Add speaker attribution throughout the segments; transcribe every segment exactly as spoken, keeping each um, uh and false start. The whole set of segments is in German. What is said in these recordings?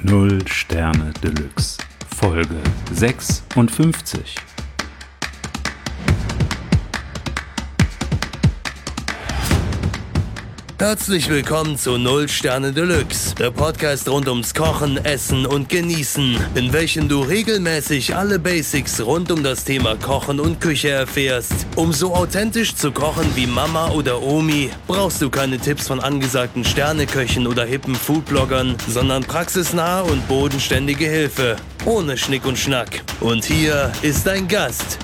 Speaker 1: Null Sterne Deluxe, Folge sechsundfünfzig.
Speaker 2: Herzlich willkommen zu Null Sterne Deluxe, der Podcast rund ums Kochen, Essen und Genießen, in welchem du regelmäßig alle Basics rund um das Thema Kochen und Küche erfährst. Um so authentisch zu kochen wie Mama oder Omi, brauchst du keine Tipps von angesagten Sterneköchen oder hippen Foodbloggern, sondern praxisnahe und bodenständige Hilfe, ohne Schnick und Schnack. Und hier ist dein Gast.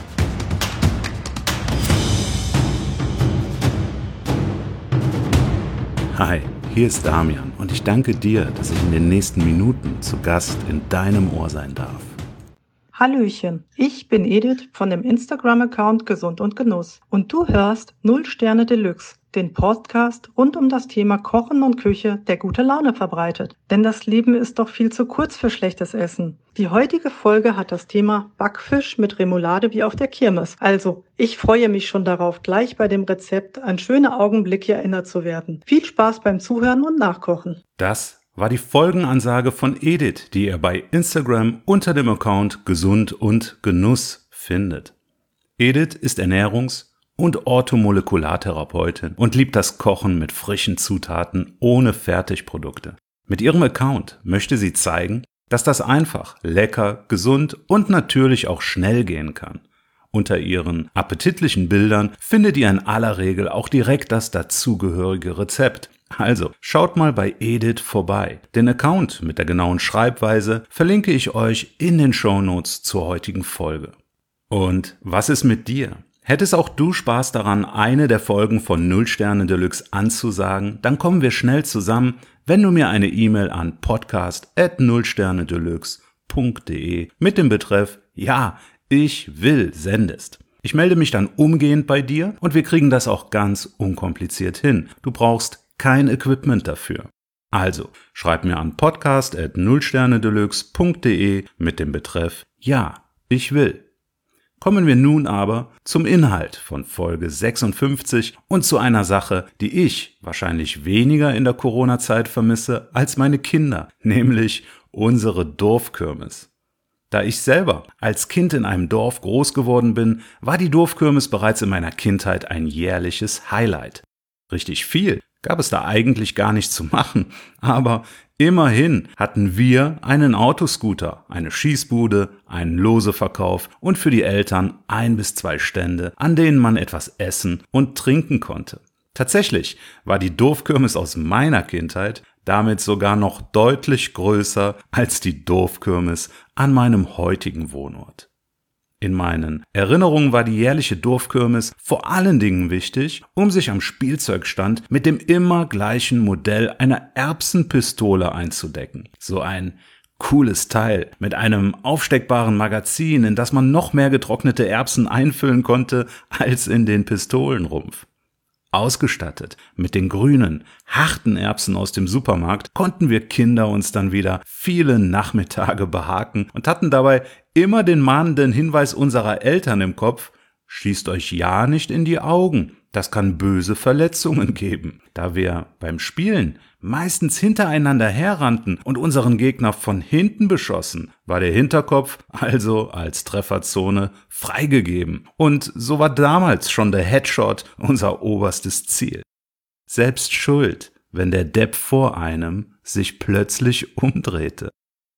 Speaker 1: Hi, hier ist Damian und ich danke dir, dass ich in den nächsten Minuten zu Gast in deinem Ohr sein darf.
Speaker 3: Hallöchen, ich bin Edith von dem Instagram-Account Gesund und Genuss und du hörst Null Sterne Deluxe, den Podcast rund um das Thema Kochen und Küche, der gute Laune verbreitet. Denn das Leben ist doch viel zu kurz für schlechtes Essen. Die heutige Folge hat das Thema Backfisch mit Remoulade wie auf der Kirmes. Also, ich freue mich schon darauf, gleich bei dem Rezept an schöne Augenblicke erinnert zu werden. Viel Spaß beim Zuhören und Nachkochen.
Speaker 1: Das war die Folgenansage von Edith, die ihr bei Instagram unter dem Account Gesund und Genuss findet. Edith ist Ernährungs- und Orthomolekulartherapeutin und liebt das Kochen mit frischen Zutaten ohne Fertigprodukte. Mit ihrem Account möchte sie zeigen, dass das einfach, lecker, gesund und natürlich auch schnell gehen kann. Unter ihren appetitlichen Bildern findet ihr in aller Regel auch direkt das dazugehörige Rezept. Also, schaut mal bei Edith vorbei. Den Account mit der genauen Schreibweise verlinke ich euch in den Shownotes zur heutigen Folge. Und was ist mit dir? Hättest auch du Spaß daran, eine der Folgen von Null Sterne Deluxe anzusagen? Dann kommen wir schnell zusammen, wenn du mir eine E-Mail an podcast at nullsternedeluxe punkt de mit dem Betreff Ja, ich will sendest. Ich melde mich dann umgehend bei dir und wir kriegen das auch ganz unkompliziert hin. Du brauchst kein Equipment dafür. Also, schreib mir an podcast at nullsternedeluxe punkt de mit dem Betreff Ja, ich will. Kommen wir nun aber zum Inhalt von Folge sechsundfünfzig und zu einer Sache, die ich wahrscheinlich weniger in der Corona-Zeit vermisse als meine Kinder, nämlich unsere Dorfkirmes. Da ich selber als Kind in einem Dorf groß geworden bin, war die Dorfkirmes bereits in meiner Kindheit ein jährliches Highlight. Richtig viel gab es da eigentlich gar nicht zu machen, aber immerhin hatten wir einen Autoscooter, eine Schießbude, einen Loseverkauf und für die Eltern ein bis zwei Stände, an denen man etwas essen und trinken konnte. Tatsächlich war die Dorfkirmes aus meiner Kindheit damit sogar noch deutlich größer als die Dorfkirmes an meinem heutigen Wohnort. In meinen Erinnerungen war die jährliche Dorfkirmes vor allen Dingen wichtig, um sich am Spielzeugstand mit dem immer gleichen Modell einer Erbsenpistole einzudecken. So ein cooles Teil mit einem aufsteckbaren Magazin, in das man noch mehr getrocknete Erbsen einfüllen konnte als in den Pistolenrumpf. Ausgestattet mit den grünen, harten Erbsen aus dem Supermarkt konnten wir Kinder uns dann wieder viele Nachmittage behaken und hatten dabei immer den mahnenden Hinweis unserer Eltern im Kopf: Schießt euch ja nicht in die Augen, das kann böse Verletzungen geben. Da wir beim Spielen meistens hintereinander herrannten und unseren Gegner von hinten beschossen, war der Hinterkopf also als Trefferzone freigegeben. Und so war damals schon der Headshot unser oberstes Ziel. Selbst schuld, wenn der Depp vor einem sich plötzlich umdrehte.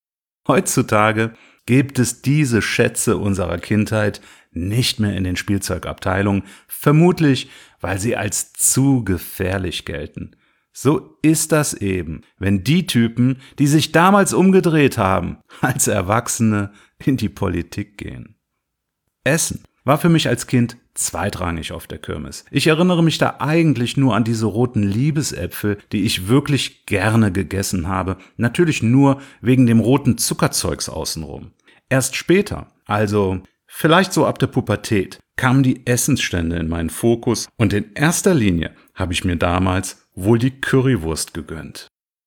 Speaker 1: Heutzutage gibt es diese Schätze unserer Kindheit nicht mehr in den Spielzeugabteilungen, vermutlich weil sie als zu gefährlich gelten. So ist das eben, wenn die Typen, die sich damals umgedreht haben, als Erwachsene in die Politik gehen. Essen war für mich als Kind zweitrangig auf der Kirmes. Ich erinnere mich da eigentlich nur an diese roten Liebesäpfel, die ich wirklich gerne gegessen habe, natürlich nur wegen dem roten Zuckerzeugs außenrum. Erst später, also vielleicht so ab der Pubertät, kamen die Essensstände in meinen Fokus und in erster Linie habe ich mir damals wohl die Currywurst gegönnt.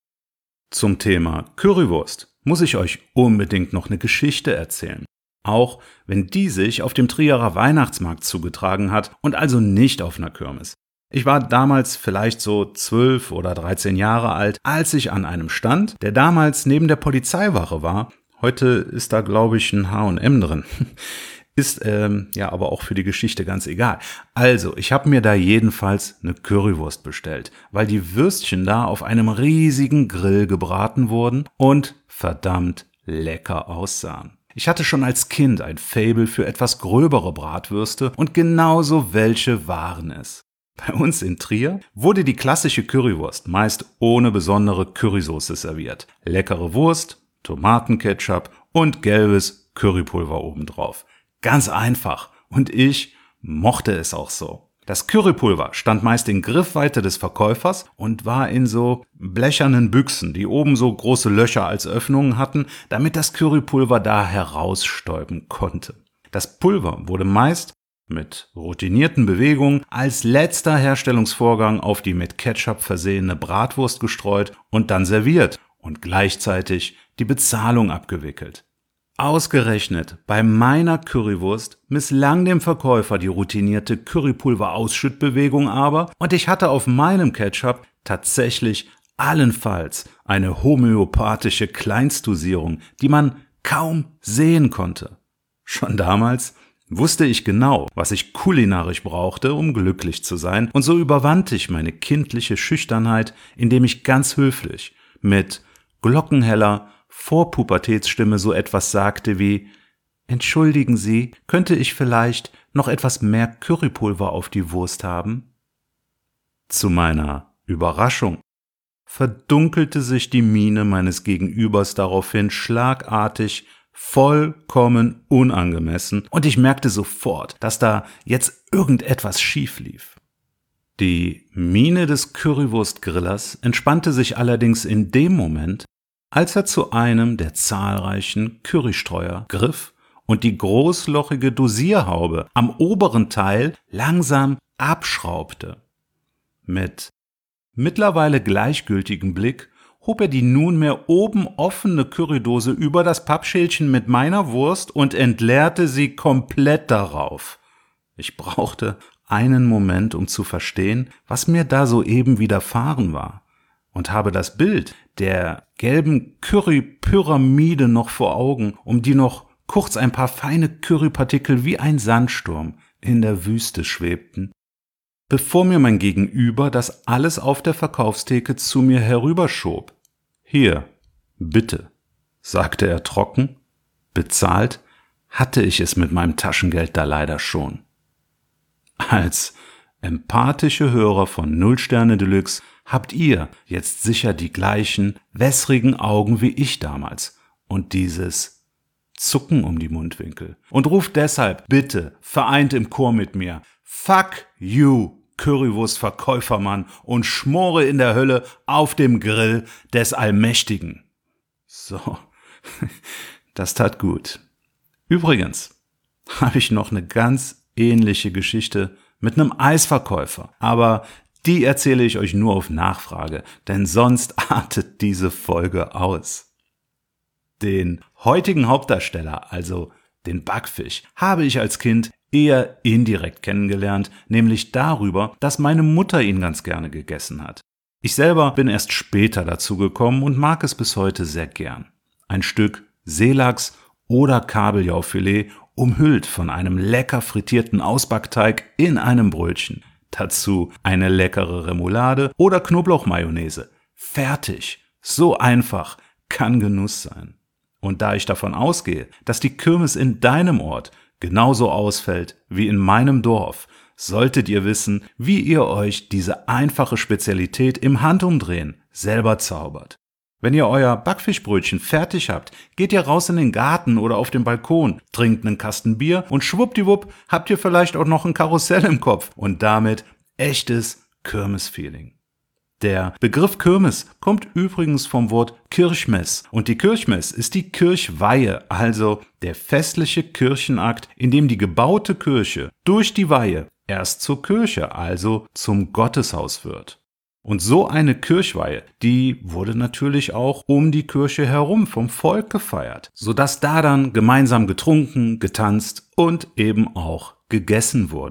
Speaker 1: Zum Thema Currywurst muss ich euch unbedingt noch eine Geschichte erzählen. Auch wenn die sich auf dem Trierer Weihnachtsmarkt zugetragen hat und also nicht auf einer Kirmes. Ich war damals vielleicht so zwölf oder dreizehn Jahre alt, als ich an einem stand, der damals neben der Polizeiwache war. Heute ist da, glaube ich, ein H und M drin. Ist ähm, ja aber auch für die Geschichte ganz egal. Also, ich habe mir da jedenfalls eine Currywurst bestellt, weil die Würstchen da auf einem riesigen Grill gebraten wurden und verdammt lecker aussahen. Ich hatte schon als Kind ein Faible für etwas gröbere Bratwürste und genauso welche waren es. Bei uns in Trier wurde die klassische Currywurst meist ohne besondere Currysoße serviert. Leckere Wurst, Tomatenketchup und gelbes Currypulver obendrauf. Ganz einfach und ich mochte es auch so. Das Currypulver stand meist in Griffweite des Verkäufers und war in so blechernen Büchsen, die oben so große Löcher als Öffnungen hatten, damit das Currypulver da herausstäuben konnte. Das Pulver wurde meist mit routinierten Bewegungen als letzter Herstellungsvorgang auf die mit Ketchup versehene Bratwurst gestreut und dann serviert und gleichzeitig die Bezahlung abgewickelt. Ausgerechnet bei meiner Currywurst misslang dem Verkäufer die routinierte Currypulver-Ausschüttbewegung aber und ich hatte auf meinem Ketchup tatsächlich allenfalls eine homöopathische Kleinstdosierung, die man kaum sehen konnte. Schon damals wusste ich genau, was ich kulinarisch brauchte, um glücklich zu sein, und so überwand ich meine kindliche Schüchternheit, indem ich ganz höflich mit glockenheller Vorpubertätsstimme so etwas sagte wie: »Entschuldigen Sie, könnte ich vielleicht noch etwas mehr Currypulver auf die Wurst haben?« Zu meiner Überraschung verdunkelte sich die Miene meines Gegenübers daraufhin schlagartig vollkommen unangemessen und ich merkte sofort, dass da jetzt irgendetwas schief lief. Die Miene des Currywurstgrillers entspannte sich allerdings in dem Moment, als er zu einem der zahlreichen Currystreuer griff und die großlochige Dosierhaube am oberen Teil langsam abschraubte. Mit mittlerweile gleichgültigem Blick hob er die nunmehr oben offene Currydose über das Pappschälchen mit meiner Wurst und entleerte sie komplett darauf. Ich brauchte einen Moment, um zu verstehen, was mir da soeben widerfahren war, und habe das Bild der gelben Currypyramide noch vor Augen, um die noch kurz ein paar feine Currypartikel wie ein Sandsturm in der Wüste schwebten, bevor mir mein Gegenüber das alles auf der Verkaufstheke zu mir herüberschob. »Hier, bitte«, sagte er trocken. Bezahlt hatte ich es mit meinem Taschengeld da leider schon. Als empathische Hörer von Null Sterne Deluxe habt ihr jetzt sicher die gleichen wässrigen Augen wie ich damals und dieses Zucken um die Mundwinkel und ruft deshalb bitte vereint im Chor mit mir: Fuck you, Currywurstverkäufermann, und schmore in der Hölle auf dem Grill des Allmächtigen. So, das tat gut. Übrigens habe ich noch eine ganz ähnliche Geschichte mit einem Eisverkäufer, aber die erzähle ich euch nur auf Nachfrage, denn sonst artet diese Folge aus. Den heutigen Hauptdarsteller, also den Backfisch, habe ich als Kind eher indirekt kennengelernt, nämlich darüber, dass meine Mutter ihn ganz gerne gegessen hat. Ich selber bin erst später dazu gekommen und mag es bis heute sehr gern. Ein Stück Seelachs oder Kabeljaufilet, umhüllt von einem lecker frittierten Ausbackteig in einem Brötchen. Dazu eine leckere Remoulade oder Knoblauchmayonnaise. Fertig. So einfach kann Genuss sein. Und da ich davon ausgehe, dass die Kirmes in deinem Ort genauso ausfällt wie in meinem Dorf, solltet ihr wissen, wie ihr euch diese einfache Spezialität im Handumdrehen selber zaubert. Wenn ihr euer Backfischbrötchen fertig habt, geht ihr raus in den Garten oder auf den Balkon, trinkt einen Kasten Bier und schwuppdiwupp habt ihr vielleicht auch noch ein Karussell im Kopf und damit echtes Kirmesfeeling. Der Begriff Kirmes kommt übrigens vom Wort Kirchmess und die Kirchmess ist die Kirchweihe, also der festliche Kirchenakt, in dem die gebaute Kirche durch die Weihe erst zur Kirche, also zum Gotteshaus wird. Und so eine Kirchweihe, die wurde natürlich auch um die Kirche herum vom Volk gefeiert, sodass da dann gemeinsam getrunken, getanzt und eben auch gegessen wurde.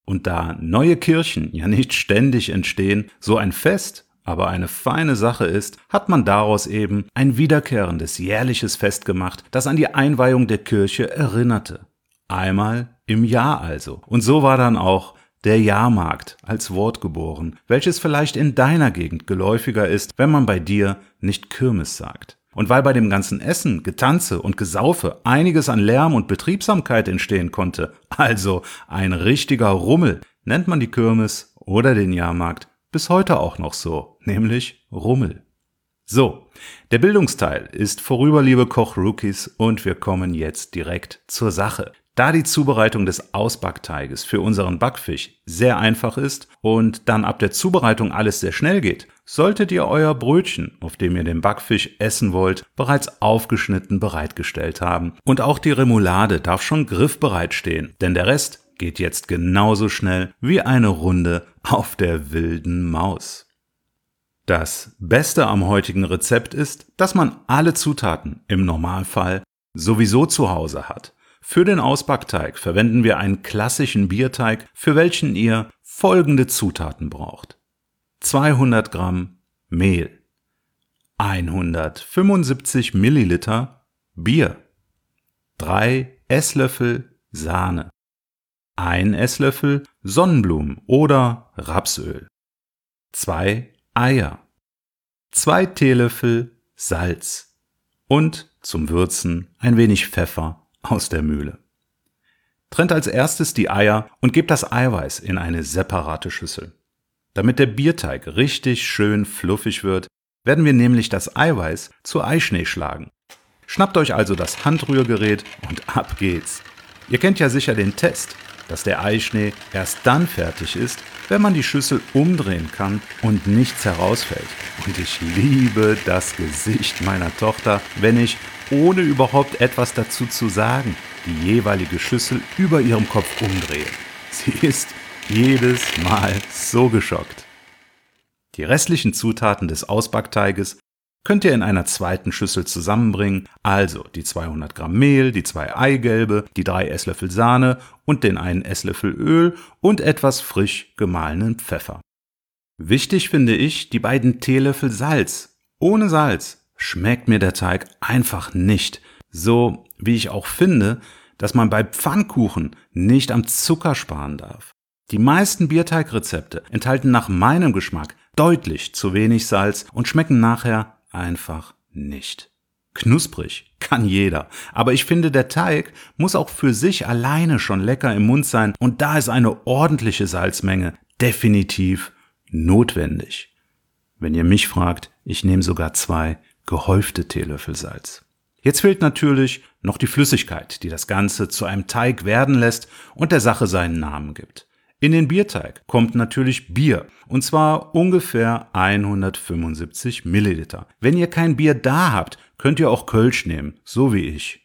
Speaker 1: Und da neue Kirchen ja nicht ständig entstehen, so ein Fest aber eine feine Sache ist, hat man daraus eben ein wiederkehrendes jährliches Fest gemacht, das an die Einweihung der Kirche erinnerte. Einmal im Jahr also. Und so war dann auch der Jahrmarkt als Wort geboren, welches vielleicht in deiner Gegend geläufiger ist, wenn man bei dir nicht Kirmes sagt. Und weil bei dem ganzen Essen, Getanze und Gesaufe einiges an Lärm und Betriebsamkeit entstehen konnte, also ein richtiger Rummel, nennt man die Kirmes oder den Jahrmarkt bis heute auch noch so, nämlich Rummel. So, der Bildungsteil ist vorüber, liebe Koch-Rookies, und wir kommen jetzt direkt zur Sache. Da die Zubereitung des Ausbackteiges für unseren Backfisch sehr einfach ist und dann ab der Zubereitung alles sehr schnell geht, solltet ihr euer Brötchen, auf dem ihr den Backfisch essen wollt, bereits aufgeschnitten bereitgestellt haben. Und auch die Remoulade darf schon griffbereit stehen, denn der Rest geht jetzt genauso schnell wie eine Runde auf der wilden Maus. Das Beste am heutigen Rezept ist, dass man alle Zutaten im Normalfall sowieso zu Hause hat. Für den Ausbackteig verwenden wir einen klassischen Bierteig, für welchen ihr folgende Zutaten braucht. zweihundert Gramm Mehl, hundertfünfundsiebzig Milliliter Bier, drei Esslöffel Sahne, ein Esslöffel Sonnenblumen- oder Rapsöl, zwei Eier, zwei Teelöffel Salz und zum Würzen ein wenig Pfeffer aus der Mühle. Trennt als erstes die Eier und gebt das Eiweiß in eine separate Schüssel. Damit der Bierteig richtig schön fluffig wird, werden wir nämlich das Eiweiß zu Eischnee schlagen. Schnappt euch also das Handrührgerät und ab geht's. Ihr kennt ja sicher den Test, dass der Eischnee erst dann fertig ist, wenn man die Schüssel umdrehen kann und nichts herausfällt. Und ich liebe das Gesicht meiner Tochter, wenn ich, ohne überhaupt etwas dazu zu sagen, die jeweilige Schüssel über ihrem Kopf umdrehe. Sie ist jedes Mal so geschockt. Die restlichen Zutaten des Ausbackteiges könnt ihr in einer zweiten Schüssel zusammenbringen, also die zweihundert Gramm Mehl, die zwei Eigelbe, die drei Esslöffel Sahne und den einen Esslöffel Öl und etwas frisch gemahlenen Pfeffer. Wichtig finde ich die beiden Teelöffel Salz. Ohne Salz schmeckt mir der Teig einfach nicht, so wie ich auch finde, dass man bei Pfannkuchen nicht am Zucker sparen darf. Die meisten Bierteigrezepte enthalten nach meinem Geschmack deutlich zu wenig Salz und schmecken nachher einfach nicht. Knusprig kann jeder, aber ich finde, der Teig muss auch für sich alleine schon lecker im Mund sein und da ist eine ordentliche Salzmenge definitiv notwendig. Wenn ihr mich fragt, ich nehme sogar zwei gehäufte Teelöffel Salz. Jetzt fehlt natürlich noch die Flüssigkeit, die das Ganze zu einem Teig werden lässt und der Sache seinen Namen gibt. In den Bierteig kommt natürlich Bier, und zwar ungefähr hundertfünfundsiebzig Milliliter. Wenn ihr kein Bier da habt, könnt ihr auch Kölsch nehmen, so wie ich.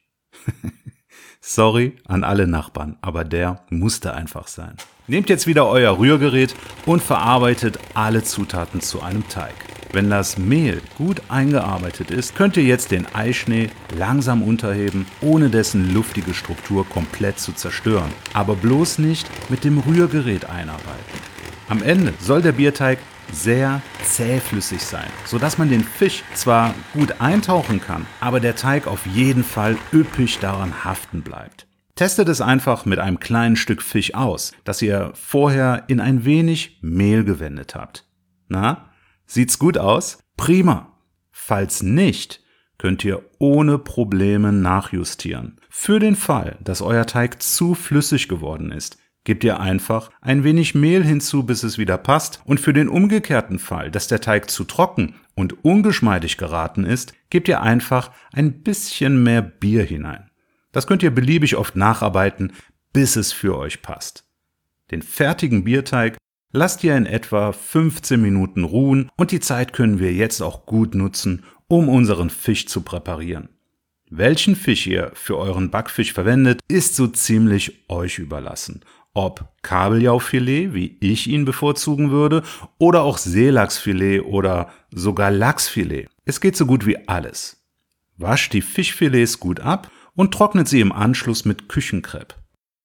Speaker 1: Sorry an alle Nachbarn, aber der musste einfach sein. Nehmt jetzt wieder euer Rührgerät und verarbeitet alle Zutaten zu einem Teig. Wenn das Mehl gut eingearbeitet ist, könnt ihr jetzt den Eischnee langsam unterheben, ohne dessen luftige Struktur komplett zu zerstören. Aber bloß nicht mit dem Rührgerät einarbeiten. Am Ende soll der Bierteig sehr zähflüssig sein, sodass man den Fisch zwar gut eintauchen kann, aber der Teig auf jeden Fall üppig daran haften bleibt. Testet es einfach mit einem kleinen Stück Fisch aus, das ihr vorher in ein wenig Mehl gewendet habt. Na? Sieht's gut aus? Prima. Falls nicht, könnt ihr ohne Probleme nachjustieren. Für den Fall, dass euer Teig zu flüssig geworden ist, gebt ihr einfach ein wenig Mehl hinzu, bis es wieder passt. Und für den umgekehrten Fall, dass der Teig zu trocken und ungeschmeidig geraten ist, gebt ihr einfach ein bisschen mehr Bier hinein. Das könnt ihr beliebig oft nacharbeiten, bis es für euch passt. Den fertigen Bierteig lasst ihr in etwa fünfzehn Minuten ruhen und die Zeit können wir jetzt auch gut nutzen, um unseren Fisch zu präparieren. Welchen Fisch ihr für euren Backfisch verwendet, ist so ziemlich euch überlassen. Ob Kabeljaufilet, wie ich ihn bevorzugen würde, oder auch Seelachsfilet oder sogar Lachsfilet. Es geht so gut wie alles. Wascht die Fischfilets gut ab und trocknet sie im Anschluss mit Küchenkrepp.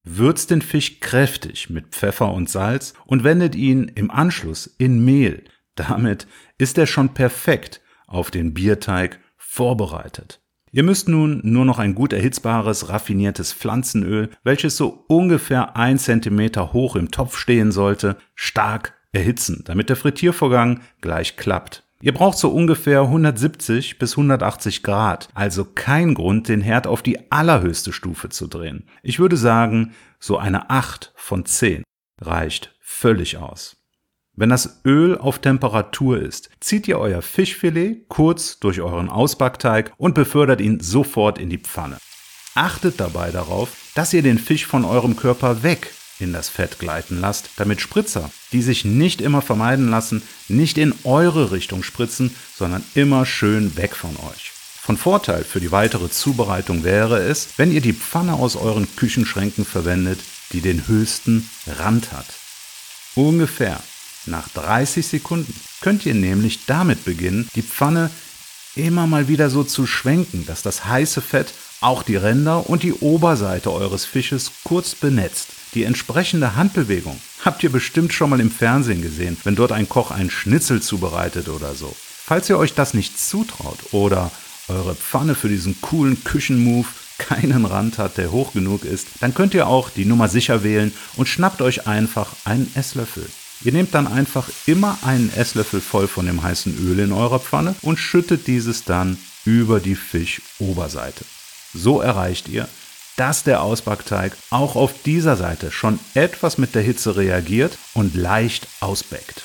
Speaker 1: würzt den Fisch kräftig mit Pfeffer und Salz und wendet ihn im Anschluss in Mehl. Damit ist er schon perfekt auf den Bierteig vorbereitet. Ihr müsst nun nur noch ein gut erhitzbares, raffiniertes Pflanzenöl, welches so ungefähr ein Zentimeter hoch im Topf stehen sollte, stark erhitzen, damit der Frittiervorgang gleich klappt. Ihr braucht so ungefähr hundertsiebzig bis hundertachtzig Grad, also kein Grund, den Herd auf die allerhöchste Stufe zu drehen. Ich würde sagen, so eine acht von zehn reicht völlig aus. Wenn das Öl auf Temperatur ist, zieht ihr euer Fischfilet kurz durch euren Ausbackteig und befördert ihn sofort in die Pfanne. Achtet dabei darauf, dass ihr den Fisch von eurem Körper weg in das Fett gleiten lasst, damit Spritzer, die sich nicht immer vermeiden lassen, nicht in eure Richtung spritzen, sondern immer schön weg von euch. Von Vorteil für die weitere Zubereitung wäre es, wenn ihr die Pfanne aus euren Küchenschränken verwendet, die den höchsten Rand hat. Ungefähr nach dreißig Sekunden könnt ihr nämlich damit beginnen, die Pfanne immer mal wieder so zu schwenken, dass das heiße Fett auch die Ränder und die Oberseite eures Fisches kurz benetzt. Die entsprechende Handbewegung habt ihr bestimmt schon mal im Fernsehen gesehen, wenn dort ein Koch einen Schnitzel zubereitet oder so. Falls ihr euch das nicht zutraut oder eure Pfanne für diesen coolen Küchenmove keinen Rand hat, der hoch genug ist, dann könnt ihr auch die Nummer sicher wählen und schnappt euch einfach einen Esslöffel. Ihr nehmt dann einfach immer einen Esslöffel voll von dem heißen Öl in eurer Pfanne und schüttet dieses dann über die Fischoberseite. So erreicht ihr, dass der Ausbackteig auch auf dieser Seite schon etwas mit der Hitze reagiert und leicht ausbäckt.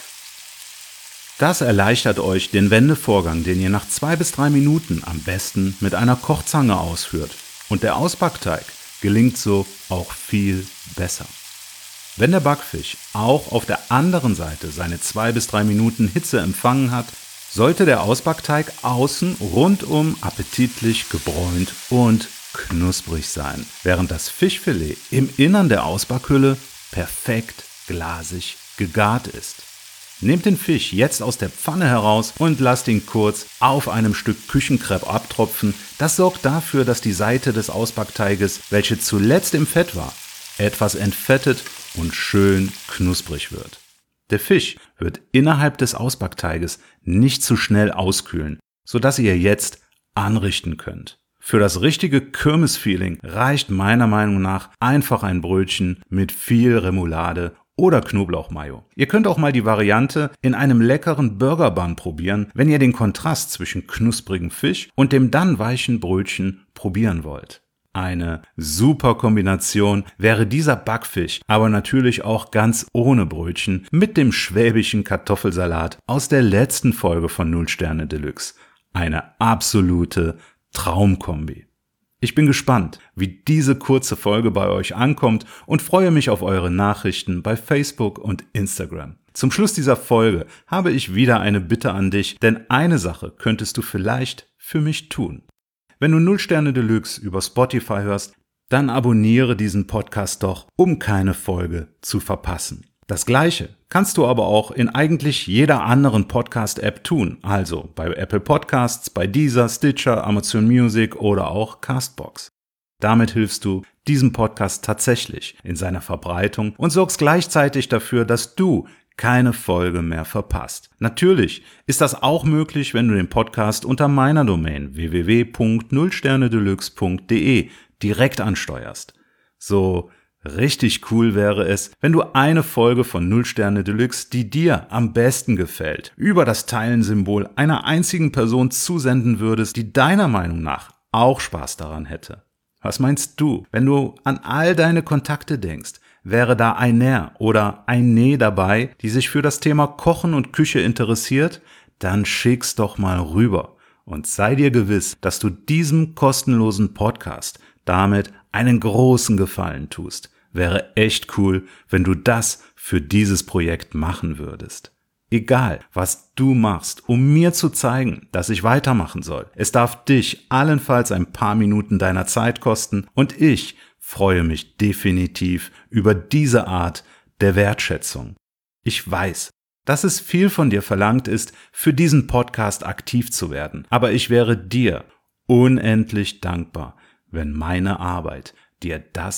Speaker 1: Das erleichtert euch den Wendevorgang, den ihr nach zwei bis drei Minuten am besten mit einer Kochzange ausführt. Und der Ausbackteig gelingt so auch viel besser. Wenn der Backfisch auch auf der anderen Seite seine zwei bis drei Minuten Hitze empfangen hat, sollte der Ausbackteig außen rundum appetitlich gebräunt und knusprig sein, während das Fischfilet im Innern der Ausbackhülle perfekt glasig gegart ist. Nehmt den Fisch jetzt aus der Pfanne heraus und lasst ihn kurz auf einem Stück Küchenkrepp abtropfen. Das sorgt dafür, dass die Seite des Ausbackteiges, welche zuletzt im Fett war, etwas entfettet und schön knusprig wird. Der Fisch wird innerhalb des Ausbackteiges nicht zu schnell auskühlen, sodass ihr jetzt anrichten könnt. Für das richtige Kirmes-Feeling reicht meiner Meinung nach einfach ein Brötchen mit viel Remoulade oder Knoblauchmayo. Ihr könnt auch mal die Variante in einem leckeren Burger-Bun probieren, wenn ihr den Kontrast zwischen knusprigem Fisch und dem dann weichen Brötchen probieren wollt. Eine super Kombination wäre dieser Backfisch, aber natürlich auch ganz ohne Brötchen mit dem schwäbischen Kartoffelsalat aus der letzten Folge von null Sterne Deluxe. Eine absolute Traumkombi. Ich bin gespannt, wie diese kurze Folge bei euch ankommt und freue mich auf eure Nachrichten bei Facebook und Instagram. Zum Schluss dieser Folge habe ich wieder eine Bitte an dich, denn eine Sache könntest du vielleicht für mich tun. Wenn du null Sterne Deluxe über Spotify hörst, dann abonniere diesen Podcast doch, um keine Folge zu verpassen. Das Gleiche kannst du aber auch in eigentlich jeder anderen Podcast-App tun, also bei Apple Podcasts, bei Deezer, Stitcher, Amazon Music oder auch Castbox. Damit hilfst du diesem Podcast tatsächlich in seiner Verbreitung und sorgst gleichzeitig dafür, dass du keine Folge mehr verpasst. Natürlich ist das auch möglich, wenn du den Podcast unter meiner Domain w w w punkt null sterne deluxe punkt d e direkt ansteuerst. So richtig cool wäre es, wenn du eine Folge von null Sterne Deluxe, die dir am besten gefällt, über das Teilen-Symbol einer einzigen Person zusenden würdest, die deiner Meinung nach auch Spaß daran hätte. Was meinst du, wenn du an all deine Kontakte denkst? Wäre da einer oder eine dabei, die sich für das Thema Kochen und Küche interessiert? Dann schick's doch mal rüber und sei dir gewiss, dass du diesem kostenlosen Podcast damit einen großen Gefallen tust. Wäre echt cool, wenn du das für dieses Projekt machen würdest. Egal, was du machst, um mir zu zeigen, dass ich weitermachen soll. Es darf dich allenfalls ein paar Minuten deiner Zeit kosten und ich freue mich definitiv über diese Art der Wertschätzung. Ich weiß, dass es viel von dir verlangt ist, für diesen Podcast aktiv zu werden, aber ich wäre dir unendlich dankbar, wenn meine Arbeit dir das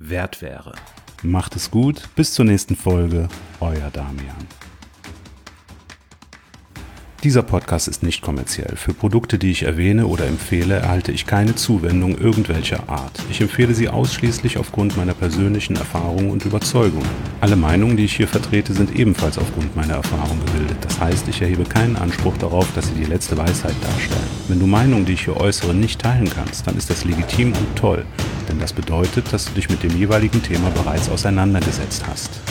Speaker 1: wert wäre. Macht es gut, bis zur nächsten Folge, euer Damian. Dieser Podcast ist nicht kommerziell. Für Produkte, die ich erwähne oder empfehle, erhalte ich keine Zuwendung irgendwelcher Art. Ich empfehle sie ausschließlich aufgrund meiner persönlichen Erfahrungen und Überzeugungen. Alle Meinungen, die ich hier vertrete, sind ebenfalls aufgrund meiner Erfahrung gebildet. Das heißt, ich erhebe keinen Anspruch darauf, dass sie die letzte Weisheit darstellen. Wenn du Meinungen, die ich hier äußere, nicht teilen kannst, dann ist das legitim und toll. Denn das bedeutet, dass du dich mit dem jeweiligen Thema bereits auseinandergesetzt hast.